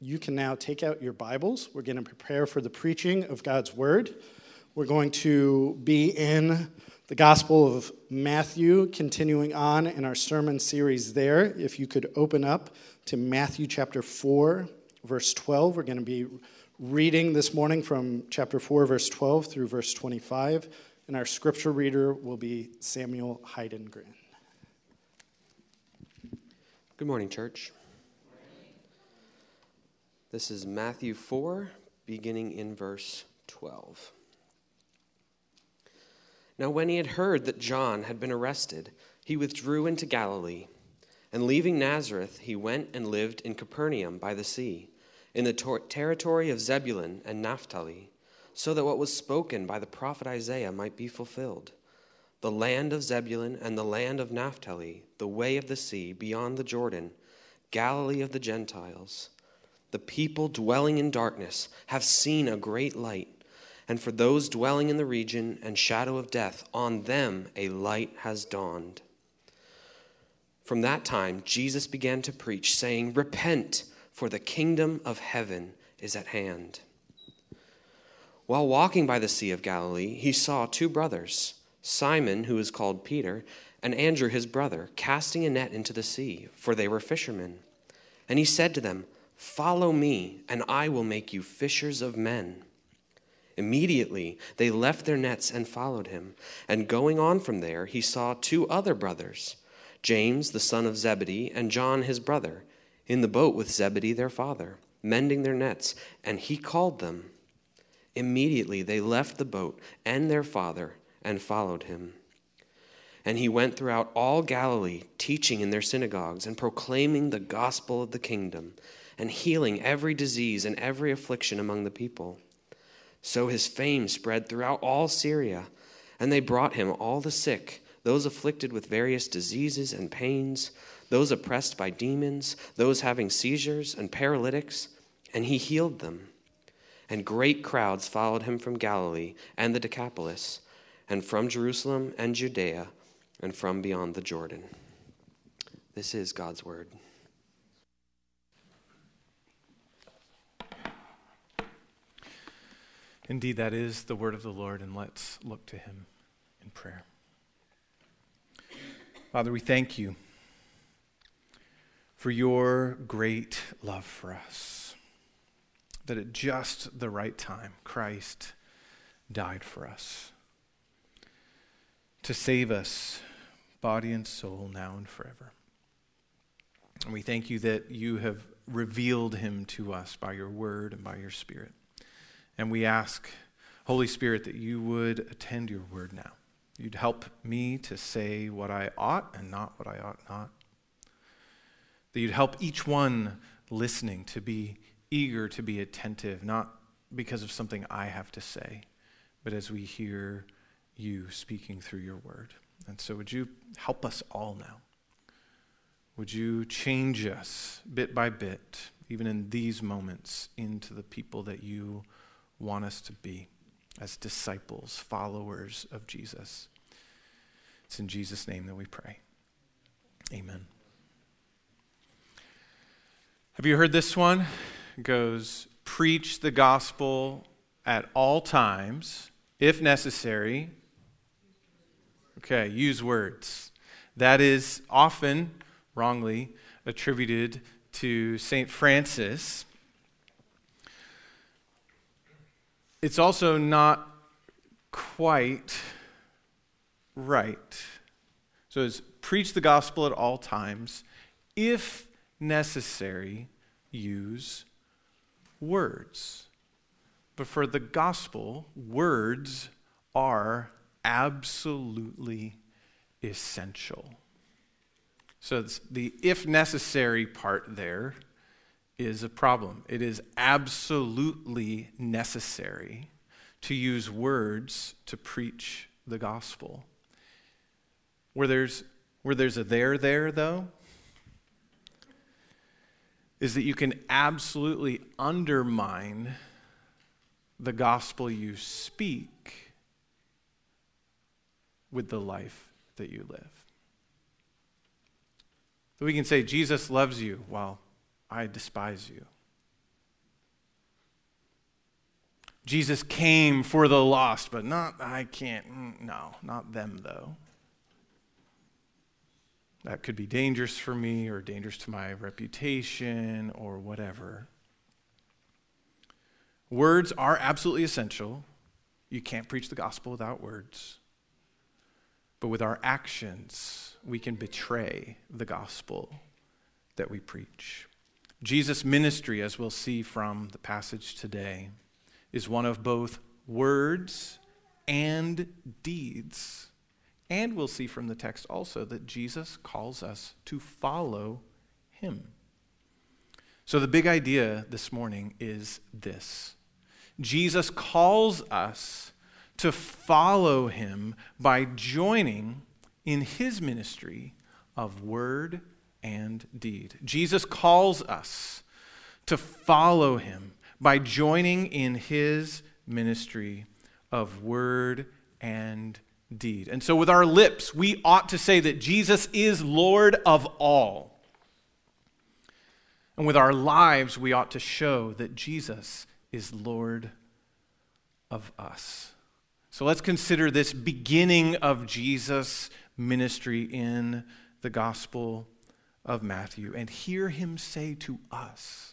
you can now take out your Bibles. We're going to prepare for the preaching of God's Word. We're going to be in the Gospel of Matthew, continuing on in our sermon series there. If you could open up to Matthew chapter 4, verse 12. We're going to be reading this morning from chapter 4, verse 12 through verse 25. And our scripture reader will be Samuel Heidengren. Good morning, church. This is Matthew 4, beginning in verse 12. Now when he had heard that John had been arrested, he withdrew into Galilee. And leaving Nazareth, he went and lived in Capernaum by the sea, in the territory of Zebulun and Naphtali, so that what was spoken by the prophet Isaiah might be fulfilled. The land of Zebulun and the land of Naphtali, the way of the sea beyond the Jordan, Galilee of the Gentiles. The people dwelling in darkness have seen a great light. And for those dwelling in the region and shadow of death, on them a light has dawned. From that time, Jesus began to preach, saying, "Repent, for the kingdom of heaven is at hand." While walking by the Sea of Galilee, he saw two brothers, Simon, who is called Peter, and Andrew his brother, casting a net into the sea, for they were fishermen. And he said to them, "Follow me, and I will make you fishers of men." Immediately they left their nets and followed him. And going on from there, he saw two other brothers, James the son of Zebedee and John his brother, in the boat with Zebedee their father, mending their nets, and he called them. Immediately they left the boat and their father and followed him. And he went throughout all Galilee, teaching in their synagogues and proclaiming the gospel of the kingdom, and healing every disease and every affliction among the people. So his fame spread throughout all Syria, and they brought him all the sick, those afflicted with various diseases and pains, those oppressed by demons, those having seizures and paralytics, and he healed them. And great crowds followed him from Galilee and the Decapolis, and from Jerusalem and Judea, and from beyond the Jordan. This is God's word. Indeed, that is the word of the Lord, and let's look to him in prayer. Father, we thank you for your great love for us, that at just the right time, Christ died for us to save us, body and soul, now and forever. And we thank you that you have revealed him to us by your word and by your Spirit. And we ask, Holy Spirit, that you would attend your word now. You'd help me to say what I ought and not what I ought not. That you'd help each one listening to be eager to be attentive, not because of something I have to say, but as we hear you speaking through your word. And so would you help us all now? Would you change us bit by bit, even in these moments, into the people that you want us to be as disciples, followers of Jesus. It's in Jesus' name that we pray. Amen. Have you heard this one? It goes, preach the gospel at all times, if necessary. Okay, use words. That is often wrongly attributed to St. Francis. It's also not quite right. So it's preach the gospel at all times. If necessary, use words. But for the gospel, words are absolutely essential. So it's the if necessary part there is a problem. It is absolutely necessary to use words to preach the gospel. Where there's a there, though, is that you can absolutely undermine the gospel you speak with the life that you live. So we can say, Jesus loves you while I despise you. Jesus came for the lost, but not them though. That could be dangerous for me or dangerous to my reputation or whatever. Words are absolutely essential. You can't preach the gospel without words. But with our actions, we can betray the gospel that we preach. Jesus' ministry, as we'll see from the passage today, is one of both words and deeds. And we'll see from the text also that Jesus calls us to follow him. So the big idea this morning is this. Jesus calls us to follow him by joining in his ministry of word and deed. Jesus calls us to follow him by joining in his ministry of word and deed. And so with our lips, we ought to say that Jesus is Lord of all. And with our lives, we ought to show that Jesus is Lord of us. So let's consider this beginning of Jesus' ministry in the Gospel of Matthew and hear him say to us,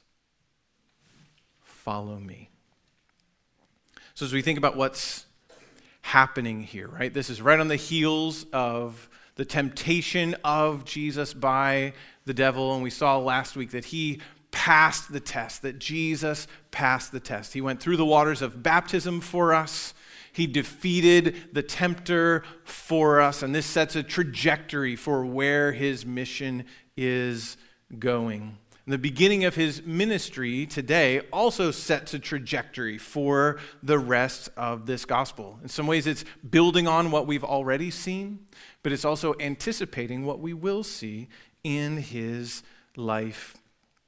"Follow me." So as we think about what's happening here, right? This is right on the heels of the temptation of Jesus by the devil. And we saw last week that he passed the test, that Jesus passed the test. He went through the waters of baptism for us. He defeated the tempter for us. And this sets a trajectory for where his mission is going. And the beginning of his ministry today also sets a trajectory for the rest of this gospel. In some ways, it's building on what we've already seen, but it's also anticipating what we will see in his life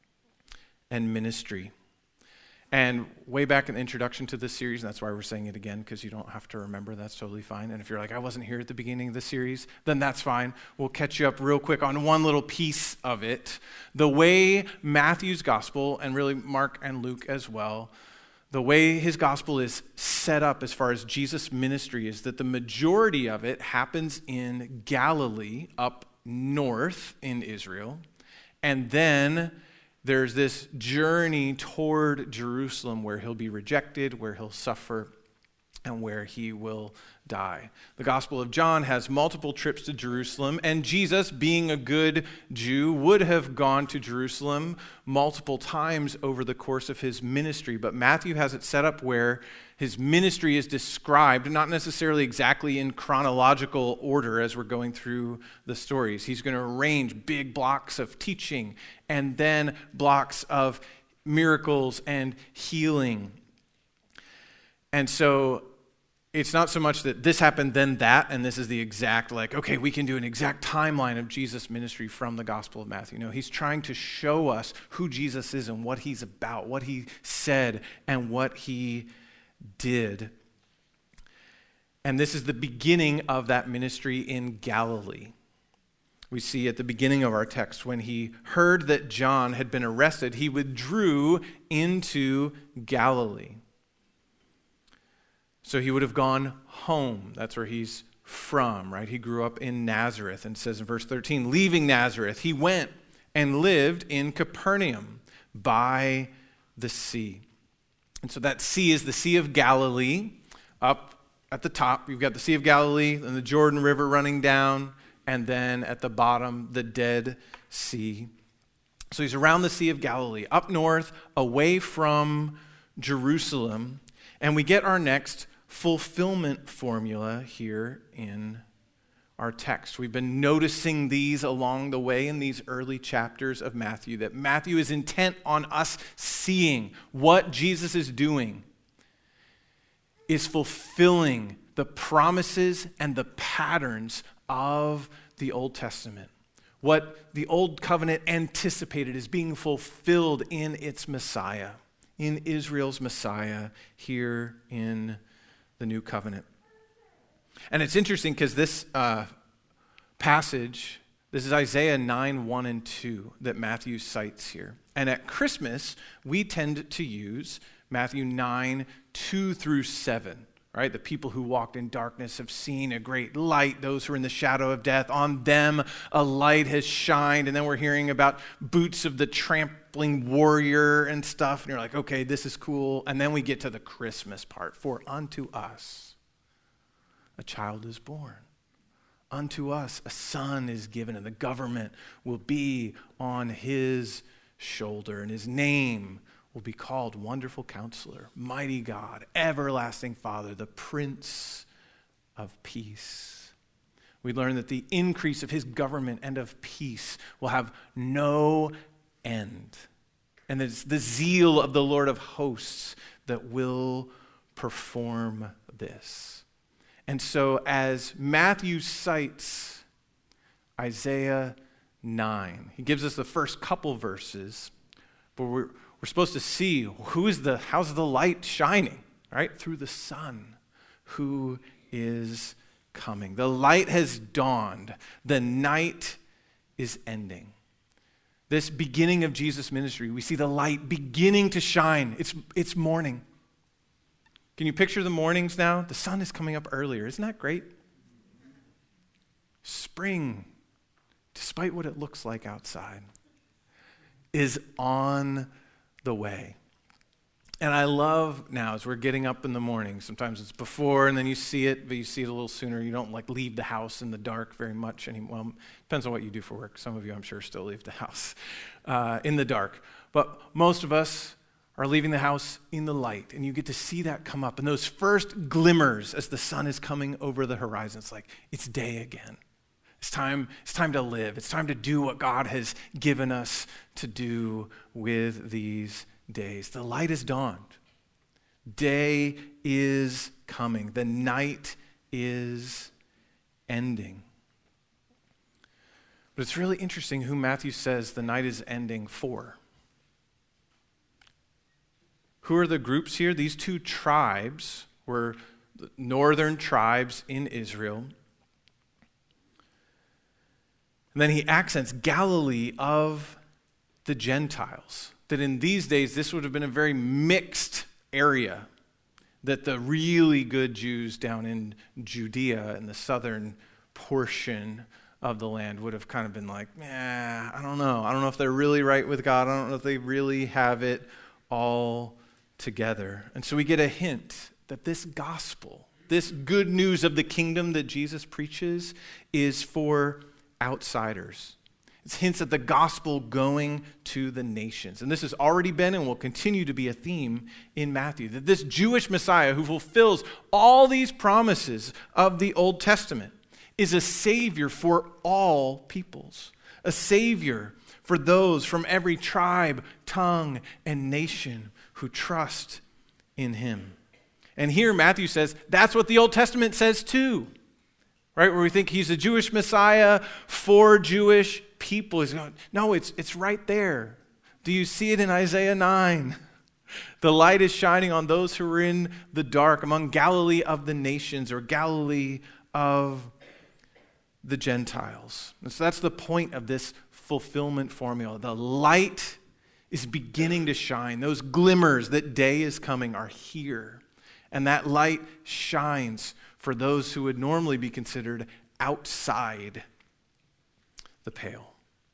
and ministry. And way back in the introduction to this series, and that's why we're saying it again, because you don't have to remember, that's totally fine. And if you're like, I wasn't here at the beginning of the series, then that's fine. We'll catch you up real quick on one little piece of it. The way Matthew's gospel, and really Mark and Luke as well, the way his gospel is set up as far as Jesus' ministry is that the majority of it happens in Galilee, up north in Israel, and then there's this journey toward Jerusalem where he'll be rejected, where he'll suffer, and where he will die. The Gospel of John has multiple trips to Jerusalem, and Jesus, being a good Jew, would have gone to Jerusalem multiple times over the course of his ministry. But Matthew has it set up where his ministry is described, not necessarily exactly in chronological order as we're going through the stories. He's going to arrange big blocks of teaching and then blocks of miracles and healing. And so it's not so much that this happened, then that, and this is the exact, okay, we can do an exact timeline of Jesus' ministry from the Gospel of Matthew. No, he's trying to show us who Jesus is and what he's about, what he said and what he did. And this is the beginning of that ministry in Galilee. We see at the beginning of our text, when he heard that John had been arrested, he withdrew into Galilee. So he would have gone home. That's where he's from, right? He grew up in Nazareth, and it says in verse 13, leaving Nazareth, he went and lived in Capernaum by the sea. And so that sea is the Sea of Galilee. Up at the top, you've got the Sea of Galilee and the Jordan River running down, and then at the bottom, the Dead Sea. So he's around the Sea of Galilee, up north, away from Jerusalem, and we get our next fulfillment formula here in our text. We've been noticing these along the way in these early chapters of Matthew, that Matthew is intent on us seeing what Jesus is doing is fulfilling the promises and the patterns of the Old Testament. What the Old Covenant anticipated is being fulfilled in its Messiah, in Israel's Messiah here in the New Covenant. And it's interesting because this passage, this is Isaiah 9, 1 and 2 that Matthew cites here. And at Christmas, we tend to use Matthew 9, 2 through 7. Right? The people who walked in darkness have seen a great light. Those who are in the shadow of death, on them a light has shined. And then we're hearing about boots of the trampling warrior and stuff. And you're like, okay, this is cool. And then we get to the Christmas part. For unto us a child is born. Unto us a son is given, and the government will be on his shoulder. And his name will be called Wonderful Counselor, Mighty God, Everlasting Father, the Prince of Peace. We learn that the increase of his government and of peace will have no end. And it's the zeal of the Lord of hosts that will perform this. And so as Matthew cites Isaiah 9, he gives us the first couple verses, but we're supposed to see how's the light shining, right? Through the Son who is coming. The light has dawned. The night is ending. This beginning of Jesus' ministry, we see the light beginning to shine. It's morning. Can you picture the mornings now? The sun is coming up earlier. Isn't that great? Spring, despite what it looks like outside, is on the way. And I love now, as we're getting up in the morning, sometimes it's before and then you see it, but you see it a little sooner. You don't leave the house in the dark very much anymore. Well, depends on what you do for work. Some of you, I'm sure, still leave the house in the dark. But most of us are leaving the house in the light, and you get to see that come up. And those first glimmers as the sun is coming over the horizon, it's like, it's day again. It's time to live. It's time to do what God has given us to do with these days. The light has dawned. Day is coming. The night is ending. But it's really interesting who Matthew says the night is ending for. Who are the groups here? These two tribes were the northern tribes in Israel. And then he accents Galilee of the Gentiles. That in these days, this would have been a very mixed area. That the really good Jews down in Judea and the southern portion of the land would have kind of been like, I don't know. I don't know if they're really right with God. I don't know if they really have it all together. And so we get a hint that this gospel, this good news of the kingdom that Jesus preaches, is for outsiders. It's hints at the gospel going to the nations. And this has already been and will continue to be a theme in Matthew, that this Jewish Messiah who fulfills all these promises of the Old Testament is a savior for all peoples, a savior for those from every tribe, tongue, and nation who trust in him. And here Matthew says that's what the Old Testament says too. Right, where we think he's a Jewish Messiah for Jewish people. He's going, no, it's right there. Do you see it in Isaiah 9? The light is shining on those who are in the dark, among Galilee of the nations, or Galilee of the Gentiles. And so that's the point of this fulfillment formula. The light is beginning to shine. Those glimmers that day is coming are here. And that light shines for those who would normally be considered outside the pale.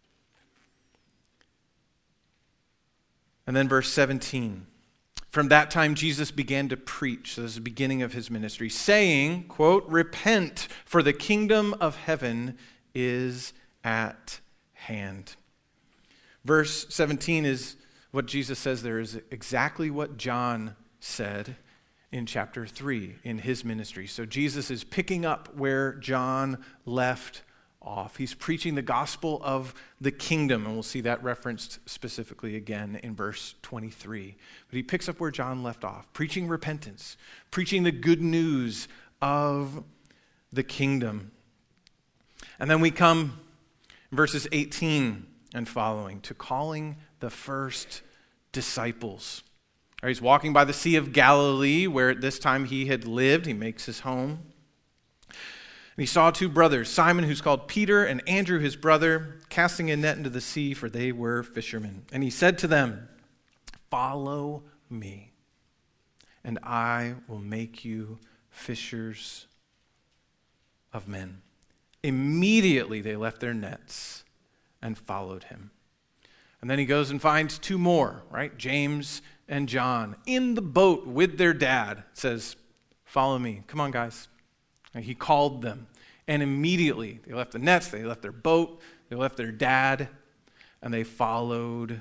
And then verse 17. From that time Jesus began to preach, so this is the beginning of his ministry, saying, quote, repent, for the kingdom of heaven is at hand. Verse 17 is what Jesus says there is exactly what John said in chapter 3 in his ministry. So Jesus is picking up where John left off. He's preaching the gospel of the kingdom, and we'll see that referenced specifically again in verse 23. But he picks up where John left off, preaching repentance, preaching the good news of the kingdom. And then we come in verses 18 and following to calling the first disciples. He's walking by the Sea of Galilee, where at this time he had lived. He makes his home. And he saw two brothers, Simon, who's called Peter, and Andrew, his brother, casting a net into the sea, for they were fishermen. And he said to them, follow me, and I will make you fishers of men." Immediately they left their nets and followed him. And then he goes and finds two more, right? James and John in the boat with their dad. Says, "Follow me. Come on, guys." And he called them. And immediately they left the nets, they left their boat, they left their dad, and they followed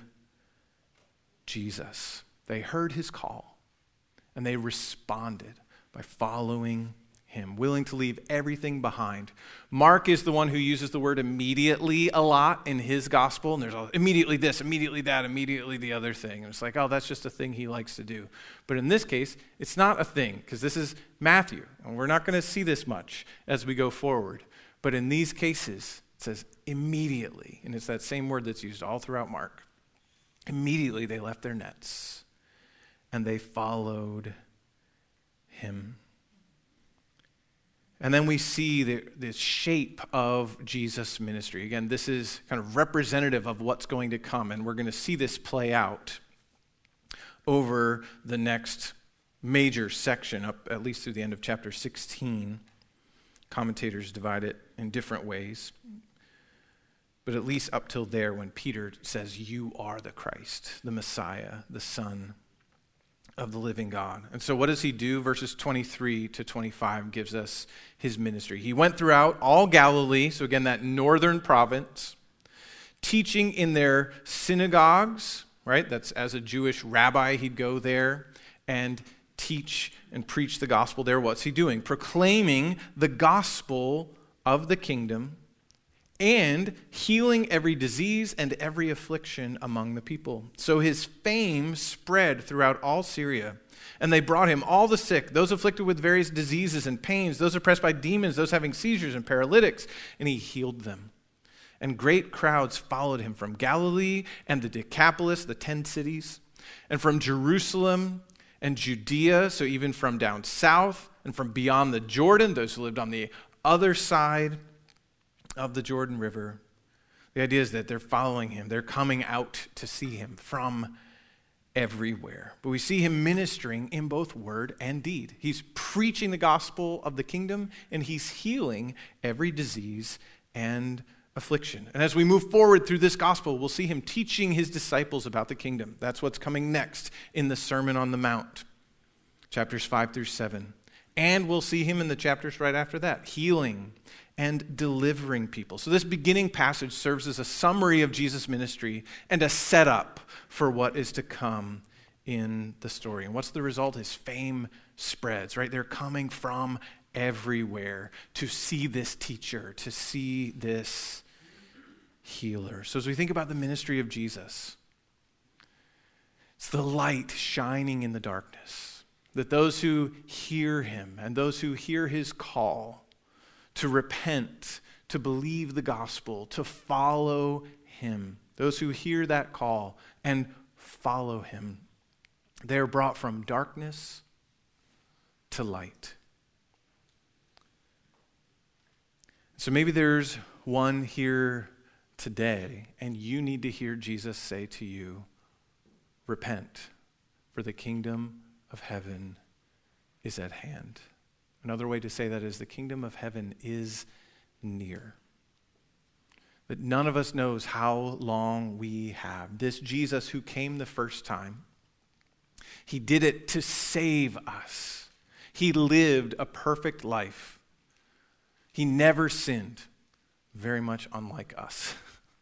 Jesus. They heard his call, and they responded by following him, willing to leave everything behind. Mark is the one who uses the word immediately a lot in his gospel, and there's immediately this, immediately that, immediately the other thing. And it's like, oh, that's just a thing he likes to do. But in this case, it's not a thing, because this is Matthew, and we're not going to see this much as we go forward. But in these cases, it says immediately, and it's that same word that's used all throughout Mark. Immediately they left their nets, and they followed him. And then we see the shape of Jesus' ministry. Again, this is kind of representative of what's going to come, and we're going to see this play out over the next major section, up at least through the end of chapter 16. Commentators divide it in different ways, but at least up till there when Peter says, "You are the Christ, the Messiah, the Son of the living God." And so what does he do? Verses 23 to 25 gives us his ministry. He went throughout all Galilee, so again, that northern province, teaching in their synagogues, right? That's as a Jewish rabbi, he'd go there and teach and preach the gospel there. What's he doing? Proclaiming the gospel of the kingdom and healing every disease and every affliction among the people. So his fame spread throughout all Syria. And they brought him all the sick, those afflicted with various diseases and pains, those oppressed by demons, those having seizures and paralytics, and he healed them. And great crowds followed him from Galilee and the Decapolis, the 10 cities, and from Jerusalem and Judea, so even from down south, and from beyond the Jordan, those who lived on the other side of the Jordan River. The idea is that they're following him. They're coming out to see him from everywhere. But we see him ministering in both word and deed. He's preaching the gospel of the kingdom, and he's healing every disease and affliction. And as we move forward through this gospel, we'll see him teaching his disciples about the kingdom. That's what's coming next in the Sermon on the Mount, chapters 5 through 7. And we'll see him in the chapters right after that, healing and delivering people. So this beginning passage serves as a summary of Jesus' ministry and a setup for what is to come in the story. And what's the result? His fame spreads, right? They're coming from everywhere to see this teacher, to see this healer. So as we think about the ministry of Jesus, it's the light shining in the darkness, that those who hear him and those who hear his call to repent, to believe the gospel, to follow him, those who hear that call and follow him, they're brought from darkness to light. So maybe there's one here today, and you need to hear Jesus say to you, repent, for the kingdom of heaven is at hand. Another way to say that is the kingdom of heaven is near. But none of us knows how long we have. This Jesus who came the first time, he did it to save us. He lived a perfect life. He never sinned, very much unlike us.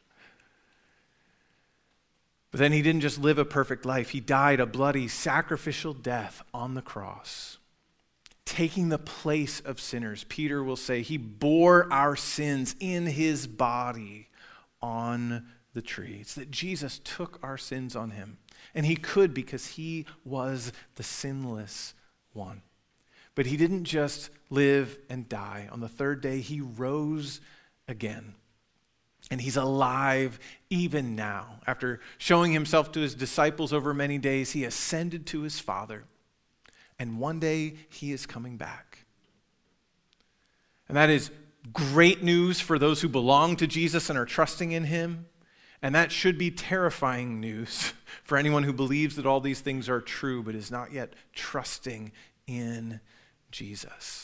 But then he didn't just live a perfect life. He died a bloody, sacrificial death on the cross, taking the place of sinners. Peter will say he bore our sins in his body on the tree. It's that Jesus took our sins on him. And he could because he was the sinless one. But he didn't just live and die. On the third day, he rose again. And he's alive even now. After showing himself to his disciples over many days, he ascended to his Father. And one day, he is coming back. And that is great news for those who belong to Jesus and are trusting in him. And that should be terrifying news for anyone who believes that all these things are true but is not yet trusting in Jesus.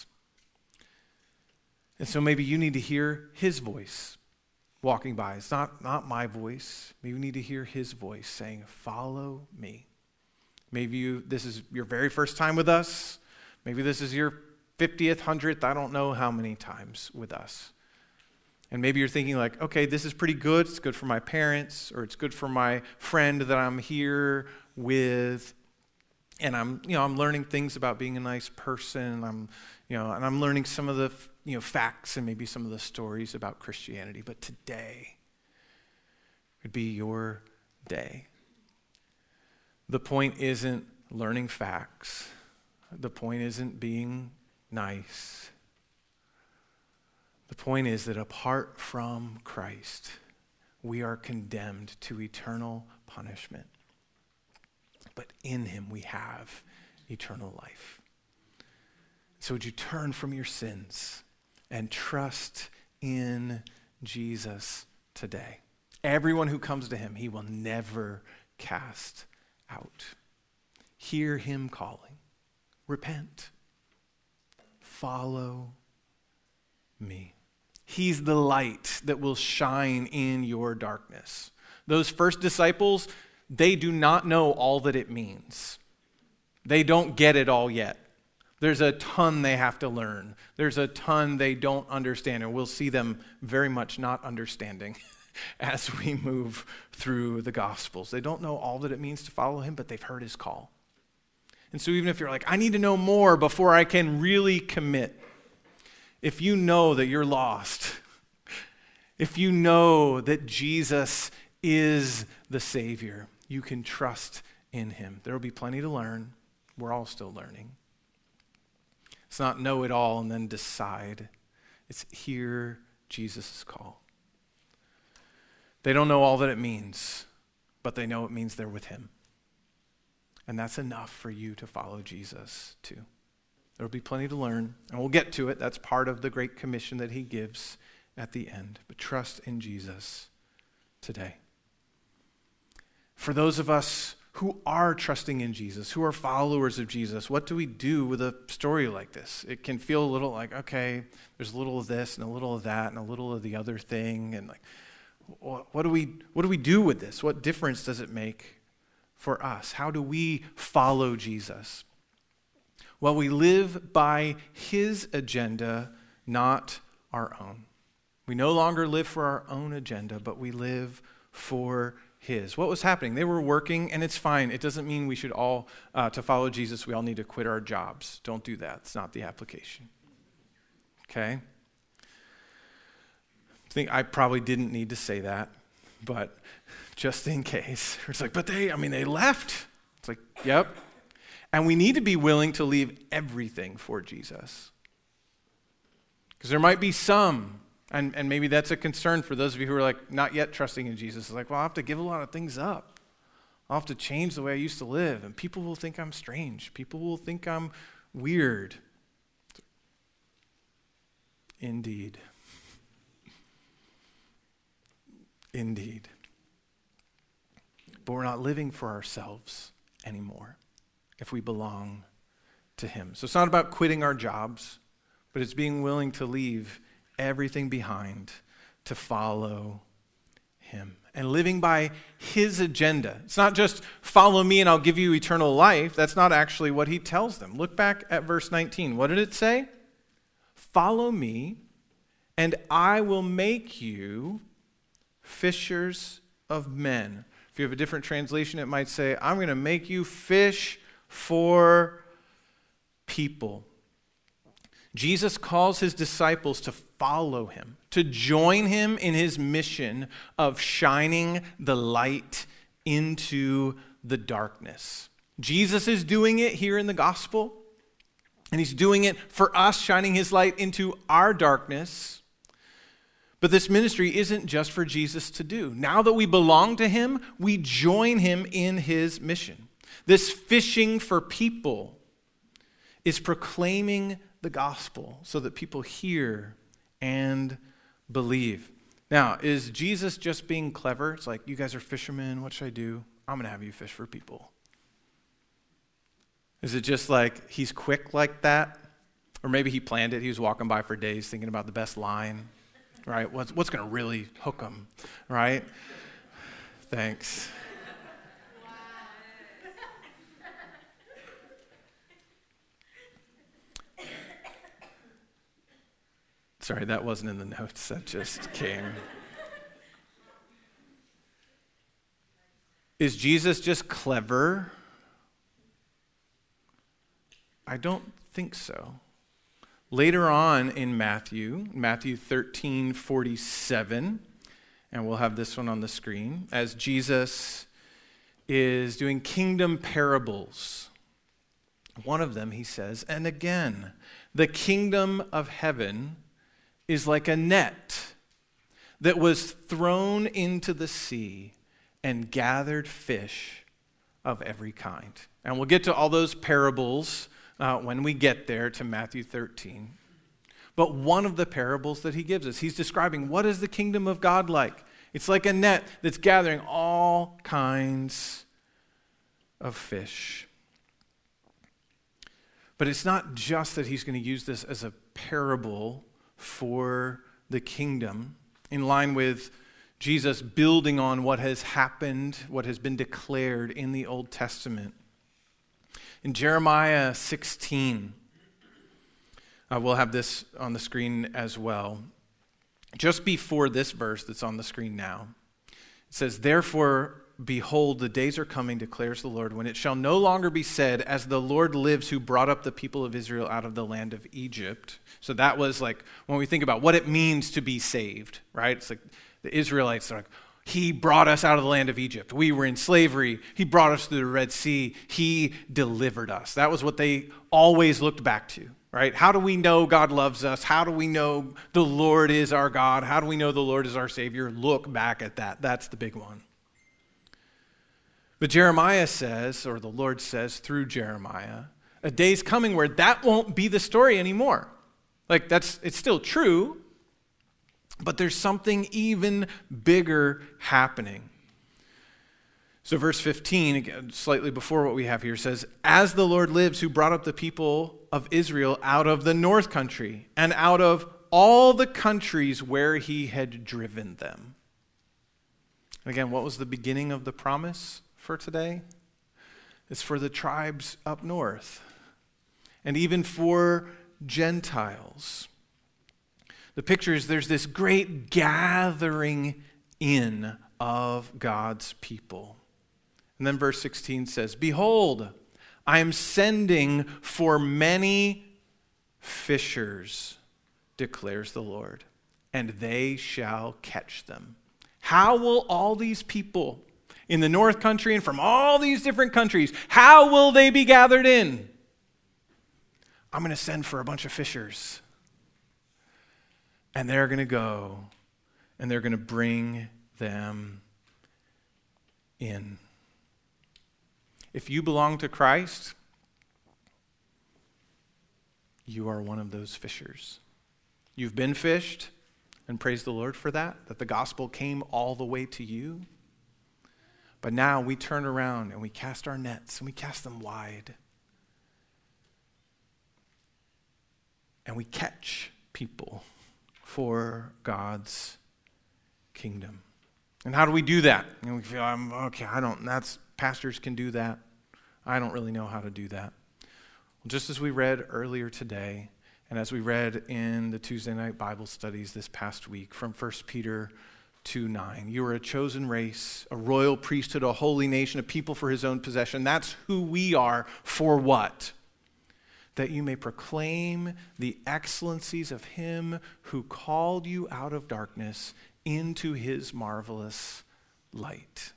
And so maybe you need to hear his voice walking by. It's not my voice. Maybe you need to hear his voice saying, follow me. Maybe this is your very first time with us. Maybe this is your 50th, 100th, I don't know how many times with us. And maybe you're thinking like, okay, this is pretty good. It's good for my parents, or it's good for my friend that I'm here with. And I'm learning things about being a nice person. And I'm learning some of the, facts and maybe some of the stories about Christianity. But today would be your day. The point isn't learning facts. The point isn't being nice. The point is that apart from Christ, we are condemned to eternal punishment. But in him we have eternal life. So would you turn from your sins and trust in Jesus today? Everyone who comes to him, he will never cast out. Hear him calling. Repent. Follow me. He's the light that will shine in your darkness. Those first disciples, they do not know all that it means. They don't get it all yet. There's a ton they have to learn. There's a ton they don't understand, and we'll see them very much not understanding as we move through the Gospels. They don't know all that it means to follow him, but they've heard his call. And so even if you're like, I need to know more before I can really commit, if you know that you're lost, if you know that Jesus is the Savior, you can trust in him. There will be plenty to learn. We're all still learning. It's not know it all and then decide. It's hear Jesus' call. They don't know all that it means, but they know it means they're with him. And that's enough for you to follow Jesus too. There will be plenty to learn, and we'll get to it. That's part of the Great Commission that he gives at the end. But trust in Jesus today. For those of us who are trusting in Jesus, who are followers of Jesus, what do we do with a story like this? It can feel a little like, okay, there's a little of this and a little of that and a little of the other thing. And like, what do we do with this? What difference does it make for us? How do we follow Jesus? Well, we live by his agenda, not our own. We no longer live for our own agenda, but we live for his. What was happening? They were working, and it's fine. It doesn't mean we should all, to follow Jesus, we all need to quit our jobs. Don't do that. It's not the application. Okay? I think I probably didn't need to say that, but just in case. It's like, but they left. It's like, yep. And we need to be willing to leave everything for Jesus. Because there might be some, and maybe that's a concern for those of you who are like not yet trusting in Jesus. It's like, well, I'll have to give a lot of things up. I'll have to change the way I used to live. And people will think I'm strange. People will think I'm weird. Indeed. Indeed. But we're not living for ourselves anymore if we belong to him. So it's not about quitting our jobs, but it's being willing to leave everything behind to follow him and living by his agenda. It's not just follow me and I'll give you eternal life. That's not actually what he tells them. Look back at verse 19. What did it say? Follow me and I will make you fishers of men. If you have a different translation, it might say, I'm going to make you fish for people. Jesus calls his disciples to follow him, to join him in his mission of shining the light into the darkness. Jesus is doing it here in the gospel, and he's doing it for us, shining his light into our darkness. But this ministry isn't just for Jesus to do. Now that we belong to him, we join him in his mission. This fishing for people is proclaiming the gospel so that people hear and believe. Now, is Jesus just being clever? It's like, you guys are fishermen, what should I do? I'm going to have you fish for people. Is it just like he's quick like that? Or maybe he planned it. He was walking by for days thinking about the best line, right? What's going to really hook him, right? Thanks. Sorry, that wasn't in the notes. That just came. Is Jesus just clever? I don't think so. Later on in Matthew 13:47, and we'll have this one on the screen, as Jesus is doing kingdom parables, one of them he says, and again, the kingdom of heaven is like a net that was thrown into the sea and gathered fish of every kind. And we'll get to all those parables when we get there to Matthew 13. But one of the parables that he gives us, he's describing what is the kingdom of God like. It's like a net that's gathering all kinds of fish. But it's not just that he's going to use this as a parable for the kingdom, in line with Jesus building on what has happened, what has been declared in the Old Testament. In Jeremiah 16, we'll have this on the screen as well. Just before this verse that's on the screen now, it says, "Therefore, behold, the days are coming, declares the Lord, when it shall no longer be said, as the Lord lives who brought up the people of Israel out of the land of Egypt." So that was like, when we think about what it means to be saved, right? It's like the Israelites are like, he brought us out of the land of Egypt. We were in slavery. He brought us through the Red Sea. He delivered us. That was what they always looked back to, right? How do we know God loves us? How do we know the Lord is our God? How do we know the Lord is our Savior? Look back at that. That's the big one. But Jeremiah says, or the Lord says through Jeremiah, a day's coming where that won't be the story anymore. Like it's still true, but there's something even bigger happening. So verse 15, again, slightly before what we have here, says, "As the Lord lives who brought up the people of Israel out of the north country and out of all the countries where he had driven them." Again, what was the beginning of the promise for today? It's for the tribes up north, and even for Gentiles. The picture is there's this great gathering in of God's people. And then verse 16 says, "Behold, I am sending for many fishers, declares the Lord, and they shall catch them." How will all these people in the north country and from all these different countries, how will they be gathered in? I'm going to send for a bunch of fishers. And they're going to go and they're going to bring them in. If you belong to Christ, you are one of those fishers. You've been fished, and praise the Lord for that the gospel came all the way to you. But now we turn around and we cast our nets and we cast them wide. And we catch people for God's kingdom. And how do we do that? And we feel, pastors can do that. I don't really know how to do that. Well, just as we read earlier today, and as we read in the Tuesday night Bible studies this past week from 1 Peter 2:9, you are a chosen race, a royal priesthood, a holy nation, a people for his own possession. That's who we are. For what? That you may proclaim the excellencies of him who called you out of darkness into his marvelous light.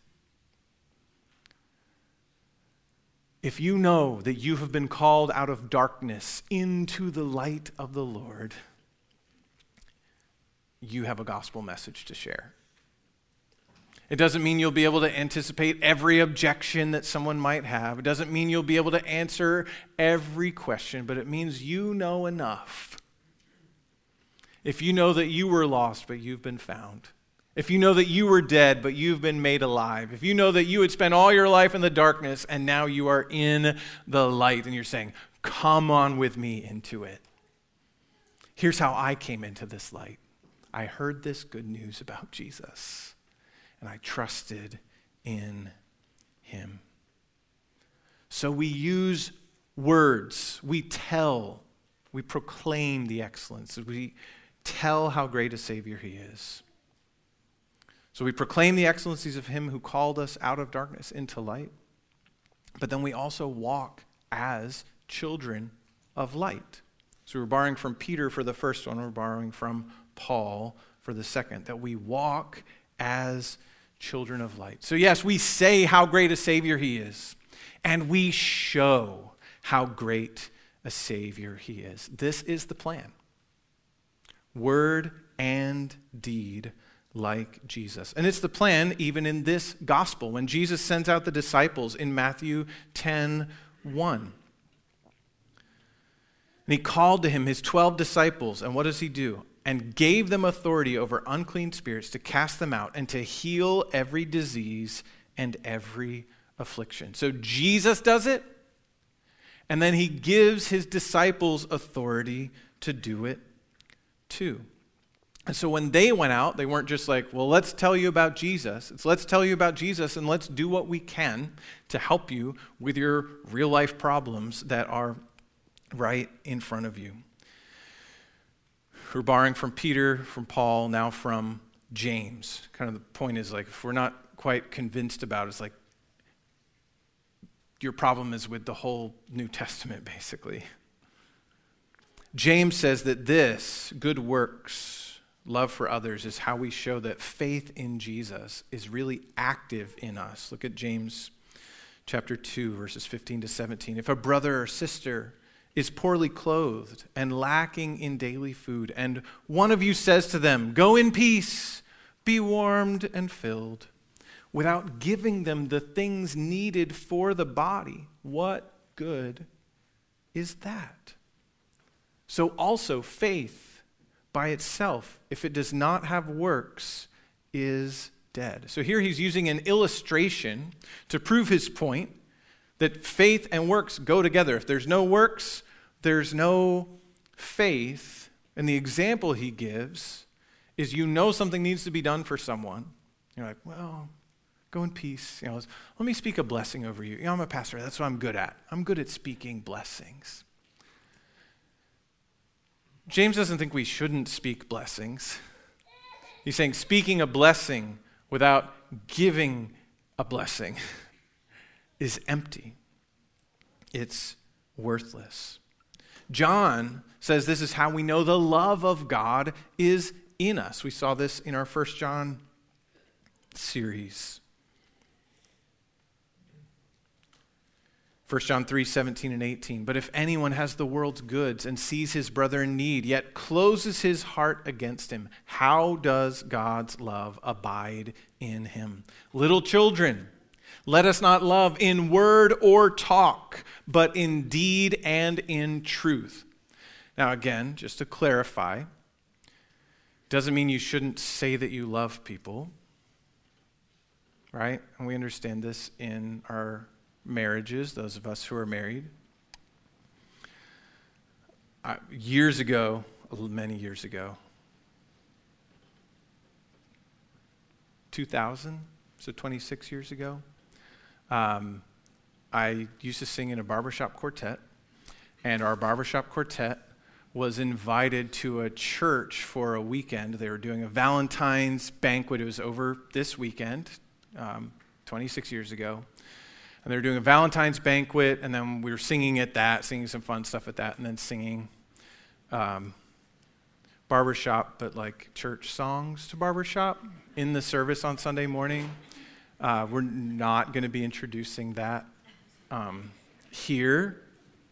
If you know that you have been called out of darkness into the light of the Lord, you have a gospel message to share. It doesn't mean you'll be able to anticipate every objection that someone might have. It doesn't mean you'll be able to answer every question, but it means you know enough. If you know that you were lost, but you've been found, If you know that you were dead, but you've been made alive. If you know that you had spent all your life in the darkness and now you are in the light and you're saying, come on with me into it. Here's how I came into this light. I heard this good news about Jesus and I trusted in him. So we use words. We tell. We proclaim the excellence. We tell how great a Savior he is. So we proclaim the excellencies of him who called us out of darkness into light. But then we also walk as children of light. So we're borrowing from Peter for the first one. We're borrowing from Paul for the second. That we walk as children of light. So yes, we say how great a Savior he is. And we show how great a Savior he is. This is the plan. Word and deed like Jesus. And it's the plan even in this gospel when Jesus sends out the disciples in Matthew 10:1. And he called to him his 12 disciples, and what does he do? And gave them authority over unclean spirits to cast them out and to heal every disease and every affliction. So Jesus does it, and then he gives his disciples authority to do it too. And so when they went out, they weren't just like, well, let's tell you about Jesus. It's let's tell you about Jesus and let's do what we can to help you with your real life problems that are right in front of you. We're borrowing from Peter, from Paul, now from James. Kind of the point is like, if we're not quite convinced about it, it's like your problem is with the whole New Testament, basically. James says that this, good works, love for others, is how we show that faith in Jesus is really active in us. Look at James chapter 2, verses 15 to 17. If a brother or sister is poorly clothed and lacking in daily food, and one of you says to them, go in peace, be warmed and filled, without giving them the things needed for the body, what good is that? So also faith by itself, if it does not have works, is dead. So here he's using an illustration to prove his point that faith and works go together. If there's no works, there's no faith. And the example he gives is you know something needs to be done for someone. You're like, well, go in peace. Let me speak a blessing over you. I'm a pastor. That's what I'm good at. I'm good at speaking blessings. James doesn't think we shouldn't speak blessings. He's saying speaking a blessing without giving a blessing is empty. It's worthless. John says this is how we know the love of God is in us. We saw this in our 1 John series. 1 John 3, 17 and 18. But if anyone has the world's goods and sees his brother in need, yet closes his heart against him, how does God's love abide in him? Little children, let us not love in word or talk, but in deed and in truth. Now again, just to clarify, doesn't mean you shouldn't say that you love people, right? And we understand this in our marriages, those of us who are married. Years ago, many years ago, 2000, so 26 years ago, I used to sing in a barbershop quartet, and our barbershop quartet was invited to a church for a weekend. They were doing a Valentine's banquet. It was over this weekend, 26 years ago. And they were doing a Valentine's banquet, and then we were singing at that, singing some fun stuff at that, and then singing barbershop, but like church songs to barbershop in the service on Sunday morning. We're not going to be introducing that here.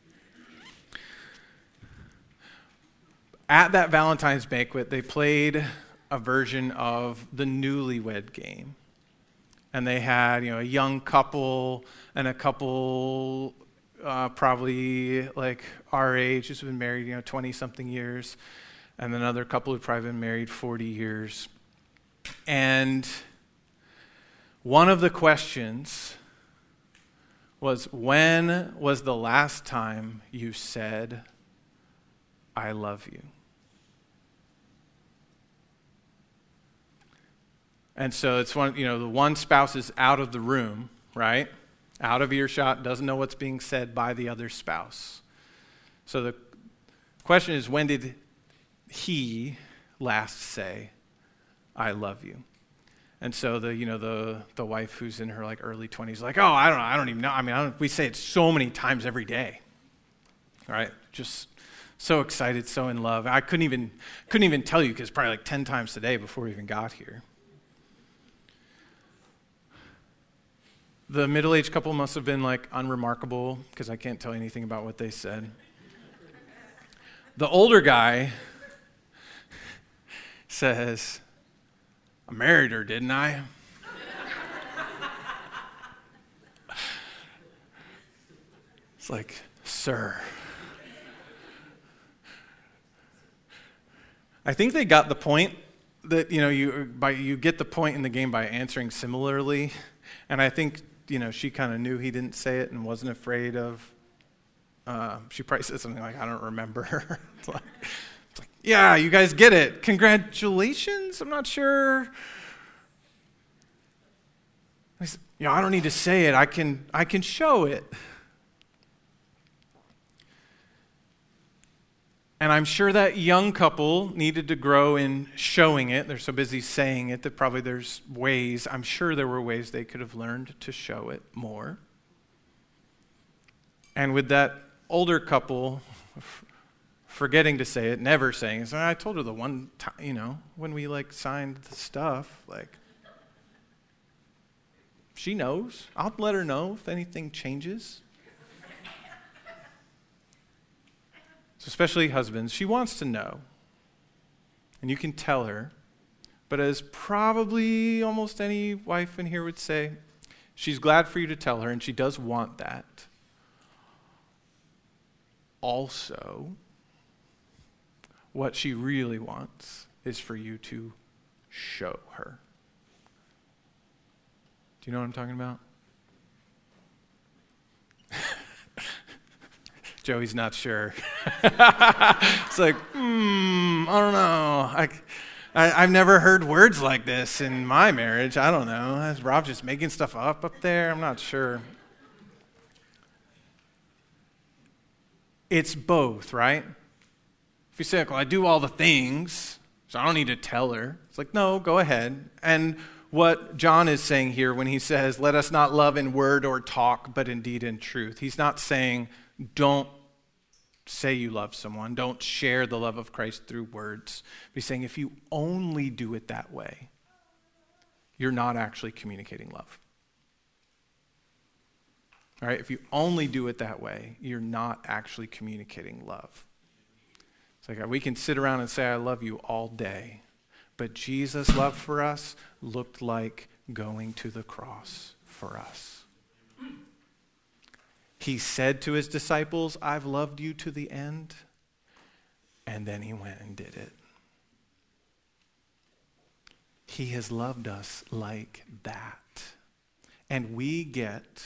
At that Valentine's banquet, they played a version of the Newlywed Game. And they had, a young couple and a couple probably like our age, who's been married, 20-something years, and another couple who'd probably been married 40 years. And one of the questions was, when was the last time you said, I love you? And so it's one, the one spouse is out of the room, right? Out of earshot, doesn't know what's being said by the other spouse. So the question is, when did he last say, I love you? And so the wife who's in her like early 20s is like, oh, I don't even know. I mean, we say it so many times every day, right? Just so excited, so in love. I couldn't even tell you, because probably like 10 times today before we even got here. The middle-aged couple must have been like unremarkable, because I can't tell anything about what they said. The older guy says, I married her, didn't I? It's like, sir. I think they got the point that, you get the point in the game by answering similarly. And I think, she kind of knew he didn't say it and wasn't afraid of, she probably said something like, I don't remember. It's like, yeah, you guys get it. Congratulations. I'm not sure. I said, I don't need to say it. I can show it. And I'm sure that young couple needed to grow in showing it. They're so busy saying it that probably there's ways. I'm sure there were ways they could have learned to show it more. And with that older couple forgetting to say it, never saying it. So I told her the one time, when we signed the stuff, she knows. I'll let her know if anything changes. So especially husbands, she wants to know. And you can tell her. But as probably almost any wife in here would say, she's glad for you to tell her, and she does want that. Also, what she really wants is for you to show her. Do you know what I'm talking about? Joey's not sure. It's like, I don't know. I've never heard words like this in my marriage. I don't know. Is Rob just making stuff up there? I'm not sure. It's both, right? If you say, well, I do all the things, so I don't need to tell her. It's like, no, go ahead. And what John is saying here when he says, let us not love in word or talk, but in deed and truth. He's not saying, don't say you love someone. Don't share the love of Christ through words. He's saying, if you only do it that way, you're not actually communicating love. All right, if you only do it that way, you're not actually communicating love. It's like we can sit around and say, I love you all day, but Jesus' love for us looked like going to the cross for us. He said to his disciples, I've loved you to the end, and then he went and did it. He has loved us like that. And we get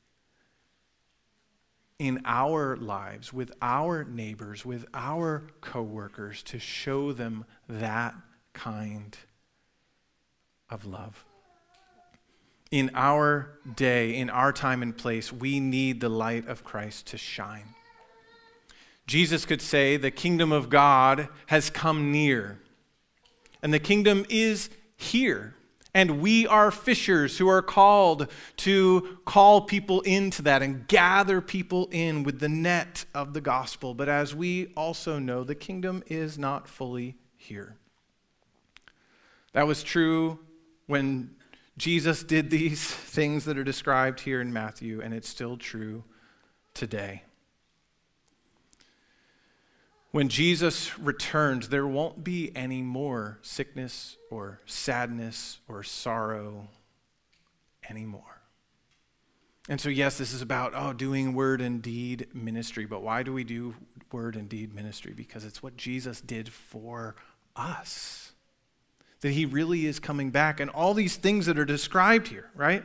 in our lives, with our neighbors, with our coworkers, to show them that kind of love. In our day, in our time and place, we need the light of Christ to shine. Jesus could say, the kingdom of God has come near. And the kingdom is here. And we are fishers who are called to call people into that and gather people in with the net of the gospel. But as we also know, the kingdom is not fully here. That was true when Jesus did these things that are described here in Matthew, and it's still true today. When Jesus returns, there won't be any more sickness or sadness or sorrow anymore. And so, yes, this is about, doing word and deed ministry. But why do we do word and deed ministry? Because it's what Jesus did for us. that he really is coming back, and all these things that are described here, right?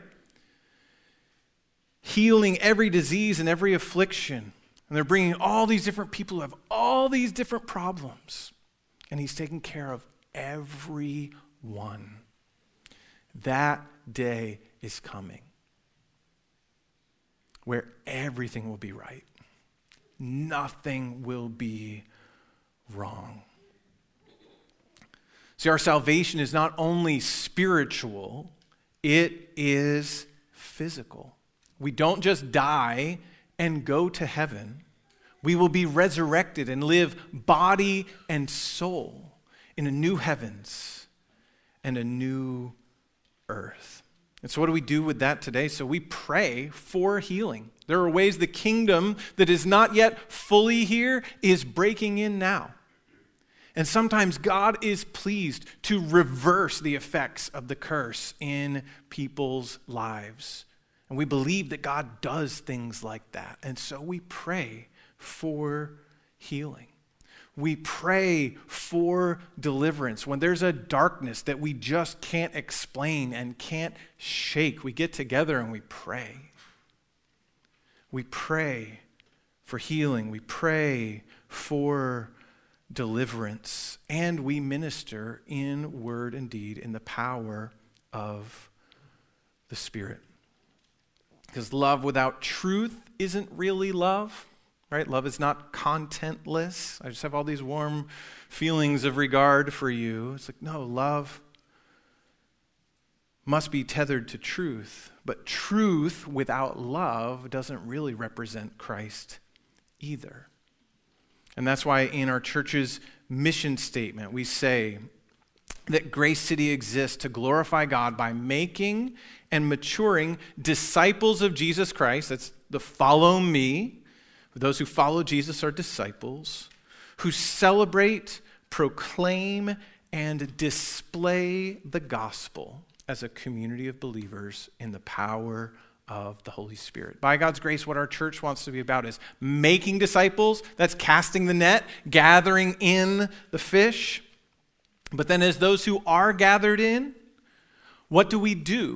Healing every disease and every affliction. And they're bringing all these different people who have all these different problems. And he's taking care of every one. That day is coming where everything will be right. Nothing will be wrong. See, our salvation is not only spiritual, it is physical. We don't just die and go to heaven. We will be resurrected and live body and soul in a new heavens and a new earth. And so what do we do with that today? So we pray for healing. There are ways the kingdom that is not yet fully here is breaking in now. And sometimes God is pleased to reverse the effects of the curse in people's lives. And we believe that God does things like that. And so we pray for healing. We pray for deliverance. When there's a darkness that we just can't explain and can't shake, we get together and we pray. We pray for healing. We pray for deliverance. And we minister in word and deed in the power of the Spirit. Because love without truth isn't really love, right? Love is not contentless. I just have all these warm feelings of regard for you. It's like, no, love must be tethered to truth. But truth without love doesn't really represent Christ either. And that's why in our church's mission statement, we say that Grace City exists to glorify God by making and maturing disciples of Jesus Christ. That's the follow me. Those who follow Jesus are disciples who celebrate, proclaim, and display the gospel as a community of believers in the power of the Holy Spirit. By God's grace, what our church wants to be about is making disciples. That's casting the net, gathering in the fish. But then as those who are gathered in, what do?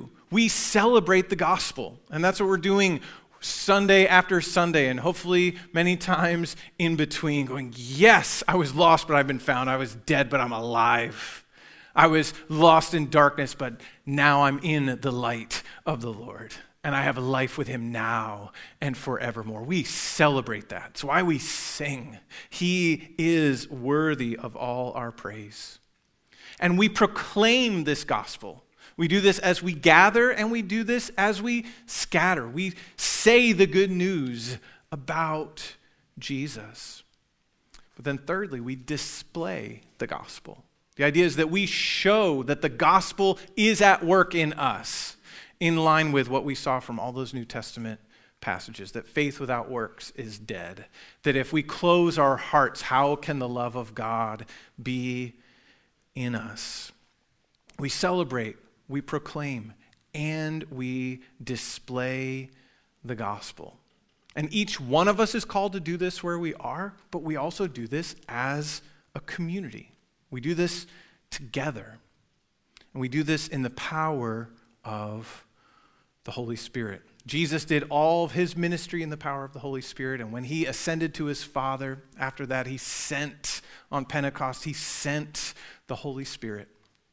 We celebrate the gospel. And that's what we're doing Sunday after Sunday, and hopefully many times in between, going, yes, I was lost, but I've been found. I was dead, but I'm alive. I was lost in darkness, but now I'm in the light of the Lord. And I have a life with him now and forevermore. We celebrate that. It's why we sing. He is worthy of all our praise. And we proclaim this gospel. We do this as we gather, and we do this as we scatter. We say the good news about Jesus. But then thirdly, we display the gospel. The idea is that we show that the gospel is at work in us, in line with what we saw from all those New Testament passages, that faith without works is dead. That if we close our hearts, how can the love of God be in us? We celebrate, we proclaim, and we display the gospel. And each one of us is called to do this where we are, but we also do this as a community. We do this together. And we do this in the power of the Holy Spirit. Jesus did all of his ministry in the power of the Holy Spirit, and when he ascended to his Father, after that he sent, on Pentecost, he sent the Holy Spirit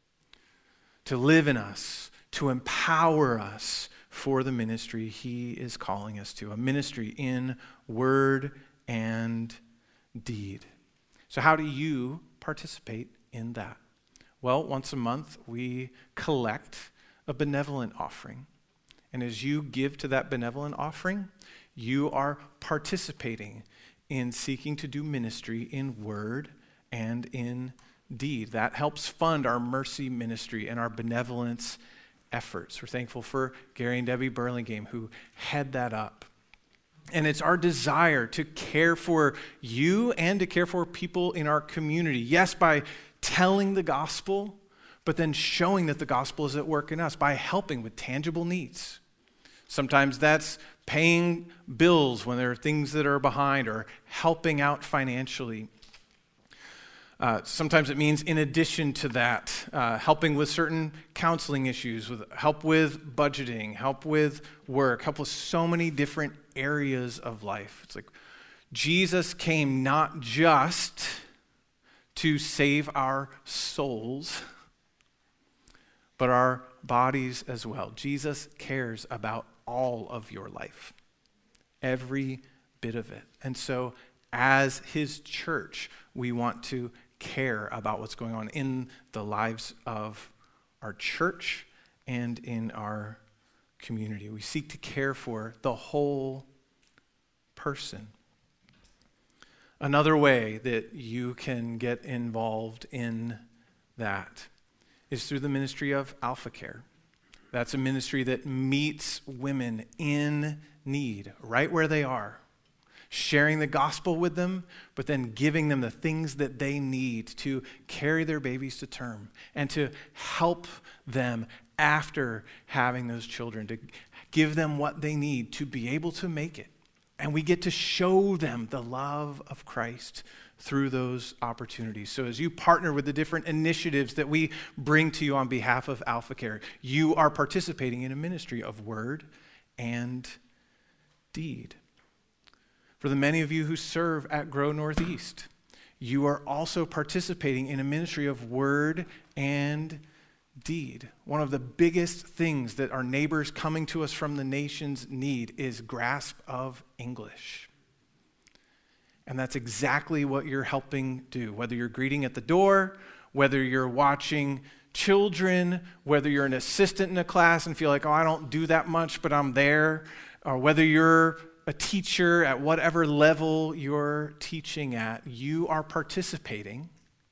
to live in us, to empower us for the ministry he is calling us to, a ministry in word and deed. So how do you participate in that? Well, once a month we collect a benevolent offering. And as you give to that benevolent offering, you are participating in seeking to do ministry in word and in deed. That helps fund our mercy ministry and our benevolence efforts. We're thankful for Gary and Debbie Burlingame who head that up. And it's our desire to care for you and to care for people in our community. Yes, by telling the gospel, but then showing that the gospel is at work in us by helping with tangible needs. Sometimes that's paying bills when there are things that are behind or helping out financially. Sometimes it means in addition to that, helping with certain counseling issues, with help with budgeting, help with work, help with so many different areas of life. It's like Jesus came not just to save our souls, but our bodies as well. Jesus cares about all of your life, every bit of it. And so as his church, we want to care about what's going on in the lives of our church and in our community. We seek to care for the whole person. Another way that you can get involved in that is through the ministry of Alpha Care. That's a ministry that meets women in need, right where they are, sharing the gospel with them, but then giving them the things that they need to carry their babies to term and to help them after having those children, to give them what they need to be able to make it. And we get to show them the love of Christ through those opportunities. So as you partner with the different initiatives that we bring to you on behalf of Alpha Care, you are participating in a ministry of word and deed. For the many of you who serve at Grow Northeast, you are also participating in a ministry of word and deed. One of the biggest things that our neighbors coming to us from the nations need is grasp of English. And that's exactly what you're helping do. Whether you're greeting at the door, whether you're watching children, whether you're an assistant in a class and feel like, oh, I don't do that much, but I'm there, or whether you're a teacher at whatever level you're teaching at, you are participating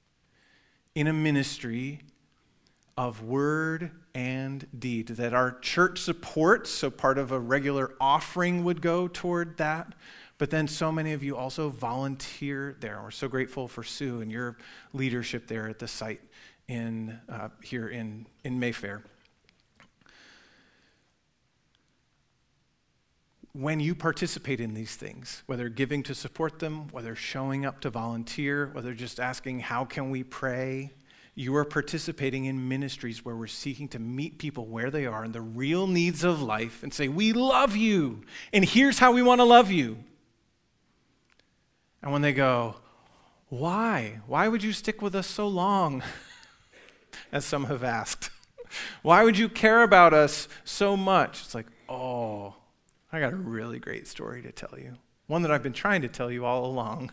in a ministry of word and deed that our church supports. So part of a regular offering would go toward that. But then so many of you also volunteer there. We're so grateful for Sue and your leadership there at the site here in Mayfair. When you participate in these things, whether giving to support them, whether showing up to volunteer, whether just asking, how can we pray? You are participating in ministries where we're seeking to meet people where they are and the real needs of life and say, we love you, and here's how we want to love you. And when they go, why? Why would you stick with us so long? As some have asked. Why would you care about us so much? It's like, oh, I got a really great story to tell you. One that I've been trying to tell you all along.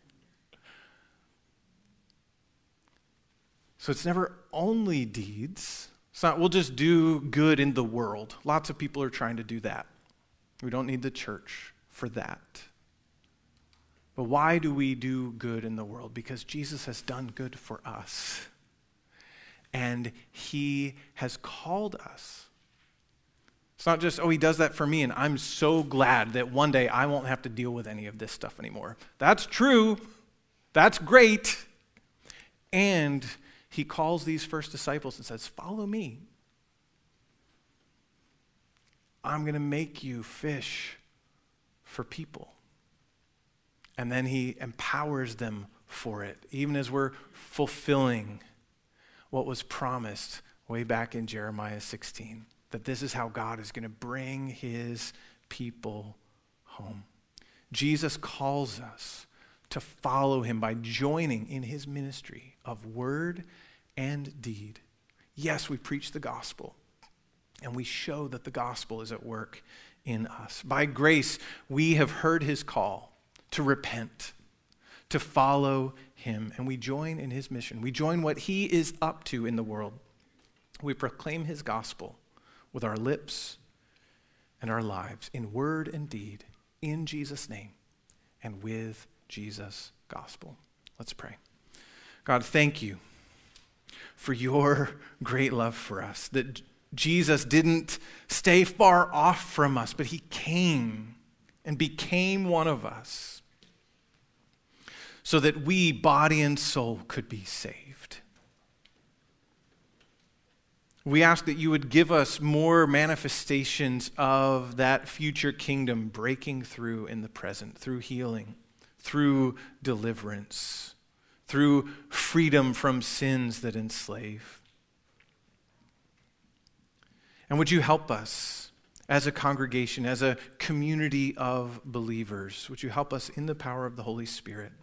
So it's never only deeds. It's not, we'll just do good in the world. Lots of people are trying to do that. We don't need the church for that. But why do we do good in the world? Because Jesus has done good for us. And he has called us. It's not just, oh, he does that for me, and I'm so glad that one day I won't have to deal with any of this stuff anymore. That's true. That's great. And he calls these first disciples and says, follow me. I'm going to make you fish for people. And then he empowers them for it, even as we're fulfilling what was promised way back in Jeremiah 16, that this is how God is going to bring his people home. Jesus calls us to follow him by joining in his ministry of word and deed. Yes, we preach the gospel, and we show that the gospel is at work in us. By grace, we have heard his call to repent, to follow him, and we join in his mission. We join what he is up to in the world. We proclaim his gospel with our lips and our lives, in word and deed, in Jesus' name, and with Jesus' gospel. Let's pray. God, thank you for your great love for us, that Jesus didn't stay far off from us, but he came and became one of us so that we, body and soul, could be saved. We ask that you would give us more manifestations of that future kingdom breaking through in the present, through healing, through deliverance, through freedom from sins that enslave. And would you help us as a congregation, as a community of believers, would you help us in the power of the Holy Spirit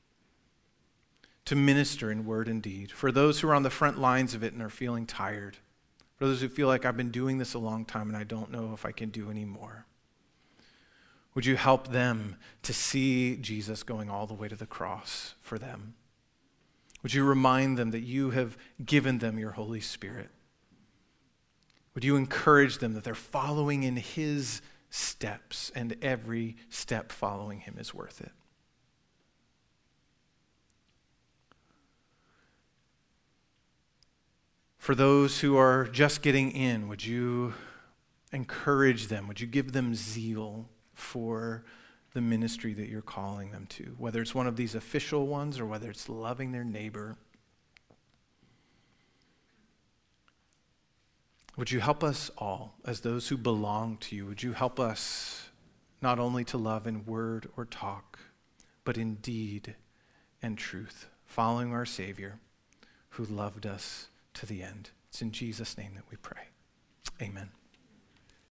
to minister in word and deed? For those who are on the front lines of it and are feeling tired, for those who feel like I've been doing this a long time and I don't know if I can do any more, would you help them to see Jesus going all the way to the cross for them? Would you remind them that you have given them your Holy Spirit? Would you encourage them that they're following in his steps and every step following him is worth it? For those who are just getting in, would you encourage them? Would you give them zeal for the ministry that you're calling them to? Whether it's one of these official ones or whether it's loving their neighbor. Would you help us all as those who belong to you? Would you help us not only to love in word or talk, but in deed and truth, following our Savior who loved us to the end? It's in Jesus' name that we pray. Amen.